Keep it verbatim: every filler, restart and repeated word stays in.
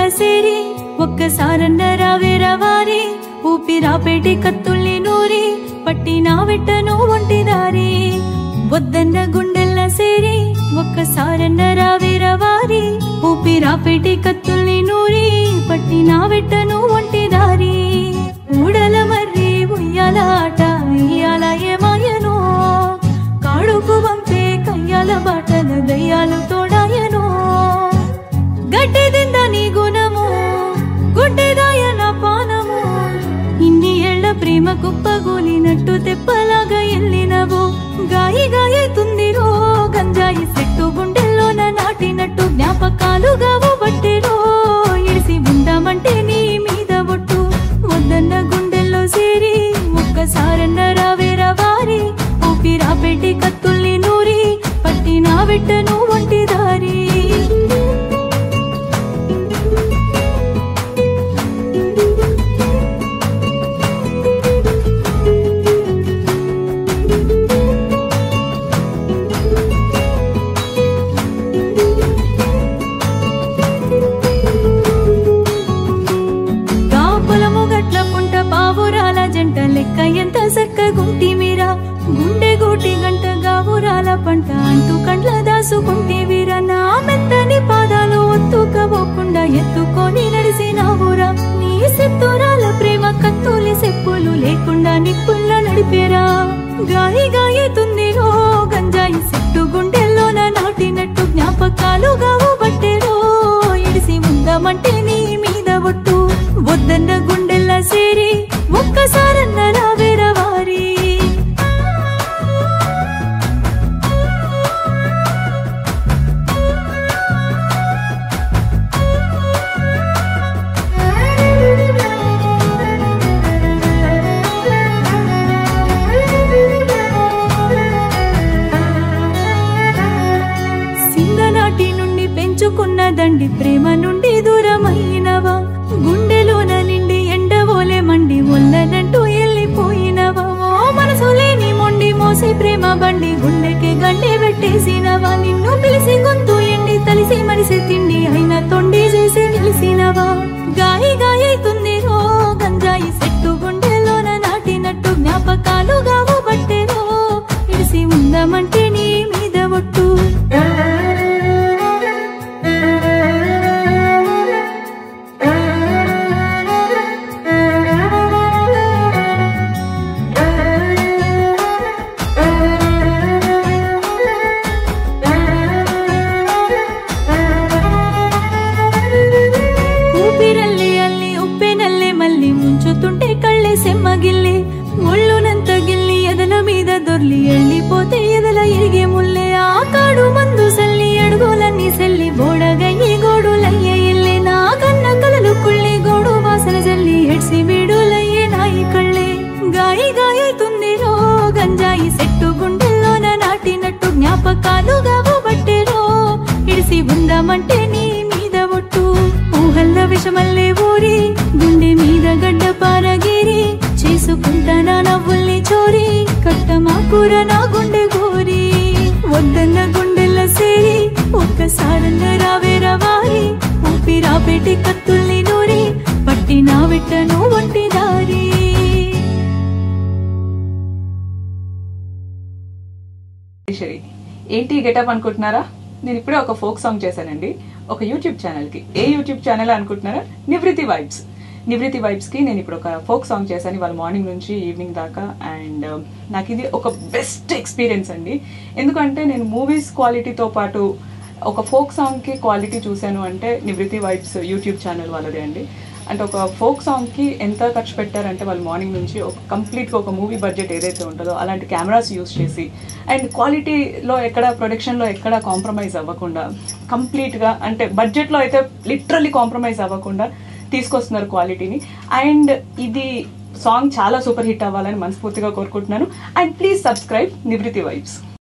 సేరి ఒక్కసారన్న రావేరవారి ఊపిరాపేటి కత్తుల్ని నూరి పట్టినా వెట్టను ఒంటిదారి వద్దన్న గుండెల్ల సేరి ఒక్కసారన్న రావేరవారి ఊపిరాపేటి కత్తుల్ని నూరి పట్టినా వెట్టను ఒంటిదారి ఊడల మర్రి ఉయ్యాల ఆట ఇయ్యాల ఏమాయనో కాడుకు వంపే కయ్యాల బాటల దయ్యాలు తోడాయనో గడ్డెదింద నీ గుణము గుడ్డెదాయన పానము ఇన్ని ఏళ్ల ప్రేమ కుప్పగూలినట్టు తెప్పలాగా ఎల్లినవో గాయి గాయతుందిరో గంజాయి చెట్టు గుండెల్లోన నాటినట్టు జ్ఞాపకాలుగావు బట్టెరో ఇడిసి ఉందామంటే నీ మీద ఒట్టు వద్దన్న గుండెల్లో సేరి ఒక్కసారన్న రావేరవారి ఊపిరాపెట్టి కత్తుల్ని నూరి పట్టినా వెట్టను ఒంటిదారి లెక్క ఎంత సక్కగుంటి మీరా గుండె గోటి గంట గావురాల పంట అంటూ కండ్ల దాసుకుంటేవిరా నా మెత్తని పాదాలు ఒత్తుకపోకుండా ఎత్తుకొని నడిసినావురా నీ సెత్తురాల ప్రేమ కత్తులి సెప్పులు లేకుండా నిప్పుల్ల నడిపేరా గాయి గాయతుందిరో గంజాయి చెట్టు గుండెల్లోన నాటినట్టు జ్ఞాపకాలుగావు బట్టెరో ఇడిసి ఉందామంటే నీ మీద ఒట్టు వద్దన్న గుండెల్లా సేరి ఒక్కసారన్న రావేరవారి సింగనాటి నుండి పెంచుకున్నదండి ప్రేమ నుండి దూరమైనవా గుండెలోన నిండి ఎండవోలే మండి ఒల్లనంటూ వెళ్ళిపోయినవా మనసు లేని మొండి మోసి ప్రేమ బండి గుండెకి గండి పెట్టేసినవా నిన్ను పిలిసి గొంతు ఎండి తలిసి మరిసి తిండి అయినా తొండి చేసి నిలిసినవా గాయి గాయతుంది రో గంజాయి చెట్టు గుండెలోన నాటినట్టు జ్ఞాపకాలుగావు బట్టెరో ఇడిసి ఉందామంటే నీ మీద ఒట్టు ముంచుతుంటే కళ్ళే సెమ్మగిల్లి ఒళ్ళునంత గిల్లి ఎదల మీద దొర్లి వెళ్ళిపోతే ఎదల ఇరిగే ముల్లే ఆ కాడు మందు సల్లి అడుగులన్నీ సెల్లి బోడగయ్యి గోడులయ్యే ఇల్లే నా కన్న కలలు కుళ్ళి గోడు వాసన జల్లి ఎడ్సి బీడులయ్యే నాయి కళ్ళే గాయి గాయతుందిరో గంజాయి చెట్టు గుండెల్లోన నాటినట్టు జ్ఞాపకాలుగావు బట్టెరో ఇడిసి ఉందామంటే నీ మీద ఒట్టు ఊహల్ల విషమల్లే ఊరి గుండె మీద గడ్డ పారగిరి చేసుకుంటానా నవ్వుల్ని చోరి కట్టమా కూర నా గుండె గోరి వద్దన్న గుండెల్ల సేరి ఒక్కసారన్న రావేరవారి ఊపిరాపెట్టి కత్తుల్ని నూరి పట్టినా వెట్టను ఒంటిదారి ఏంటి గెటప్ అనుకుంటున్నారా నేను ఇప్పుడే ఒక ఫోక్ సాంగ్ చేశానండి ఒక యూట్యూబ్ ఛానల్ కి ఏ యూట్యూబ్ ఛానల్ అనుకుంటున్నారా నివృత్తి వైబ్స్ నివృత్తి వైబ్స్ కి నేను ఇప్పుడు ఒక ఫోక్ సాంగ్ చేశాను వాళ్ళ మార్నింగ్ నుంచి ఈవినింగ్ దాకా అండ్ నాకు ఇది ఒక బెస్ట్ ఎక్స్పీరియన్స్ అండి ఎందుకంటే నేను మూవీస్ క్వాలిటీతో పాటు ఒక ఫోక్ సాంగ్ కి క్వాలిటీ చూశాను అంటే నివృత్తి వైబ్స్ యూట్యూబ్ ఛానల్ వాళ్ళదే అండి అంటే ఒక ఫోక్ సాంగ్ కి ఎంత ఖర్చు పెట్టారంటే వాళ్ళు మార్నింగ్ నుంచి ఒక కంప్లీట్ గా ఒక మూవీ బడ్జెట్ ఏదైతే ఉంటుందో అలాంటి కెమెరాస్ యూస్ చేసి అండ్ క్వాలిటీలో ఎక్కడ ప్రొడక్షన్ లో ఎక్కడ కాంప్రమైజ్ అవ్వకుండా కంప్లీట్ గా అంటే బడ్జెట్ లో అయితే లిటరల్లీ కాంప్రమైజ్ అవ్వకుండా తీసుకొస్తున్నారు క్వాలిటీని అండ్ ఇది సాంగ్ చాలా సూపర్ హిట్ అవ్వాలని మనస్ఫూర్తిగా కోరుకుంటున్నాను and please subscribe Nivrutti vibes.